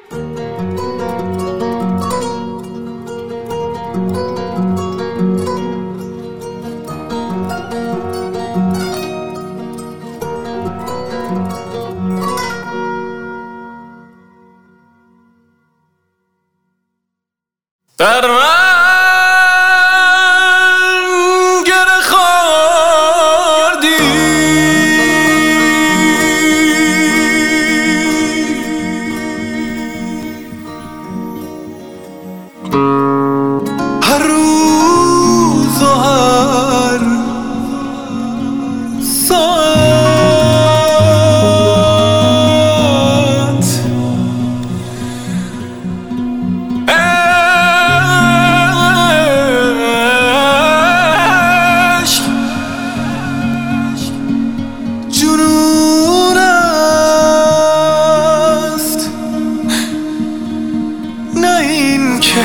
در من گره خوردی، هر روز و هر ساعت جنون است، نه این که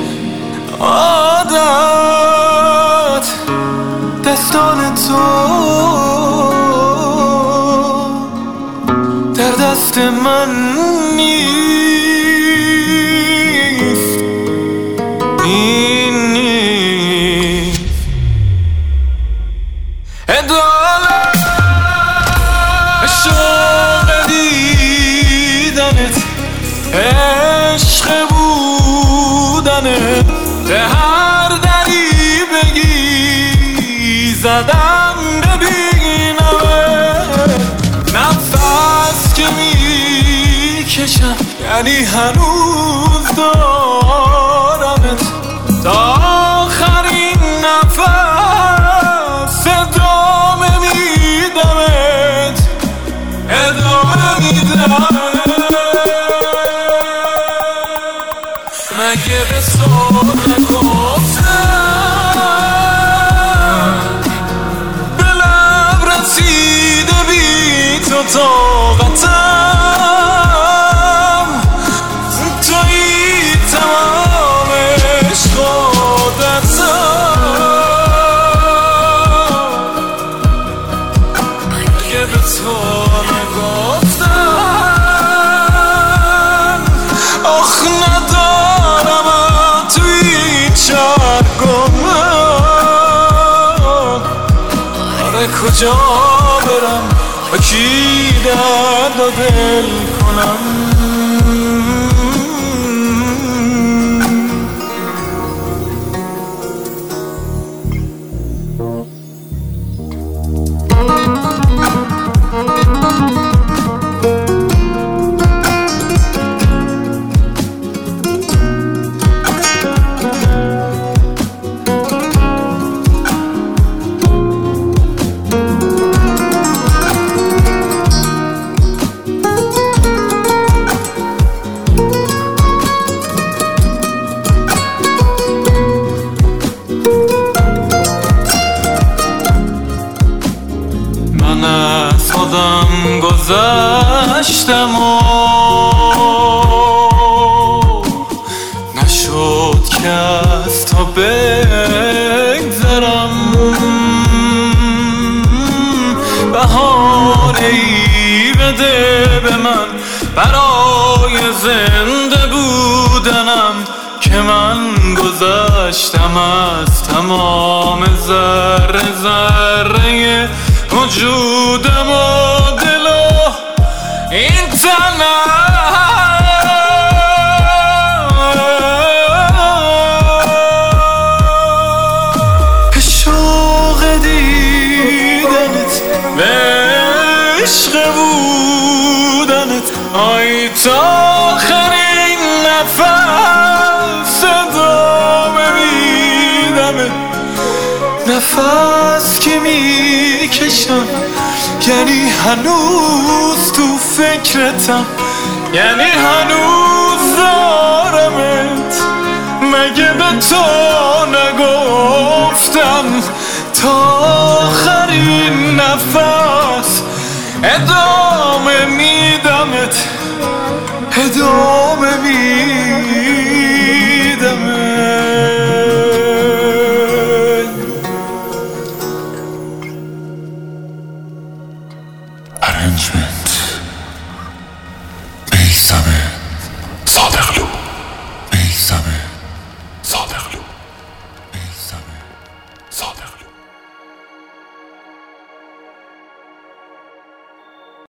عادت دستان تو در دست من نیست. این نیست عدالت، عشق دیدنت، عشق بودنت، به هر دری بگی زدم ببینمت. نفس که میکشم یعنی هنوز دارمت، تا آخرین نفس ادامه میدمت، ادامه میدمت. مگه به تو نگفتم به لب رسیده بی تو طاقتم، تویی تمام عشق عادتم. مگه به تو نگفتم آخ ندارم توی این چرگم، آره کجا برم با کی درد و دل کنم. من از خودم گذشتم و نشد که از تو بگذرم. بهانه‌ای بده به من برای زنده بودنم، که من گذشتم از تمام ذره ذره وجودم و دل و این تنم. شوق دیدنت به عشق بودنت، آی تا آخرین نفس ادامه میدمت. نفس که میکشم یعنی هنوز تو فکرتم، یعنی هنوز دارمت. مگه به تو نگفتم تا آخرین نفس ادامه میدمت، ادامه میدمت.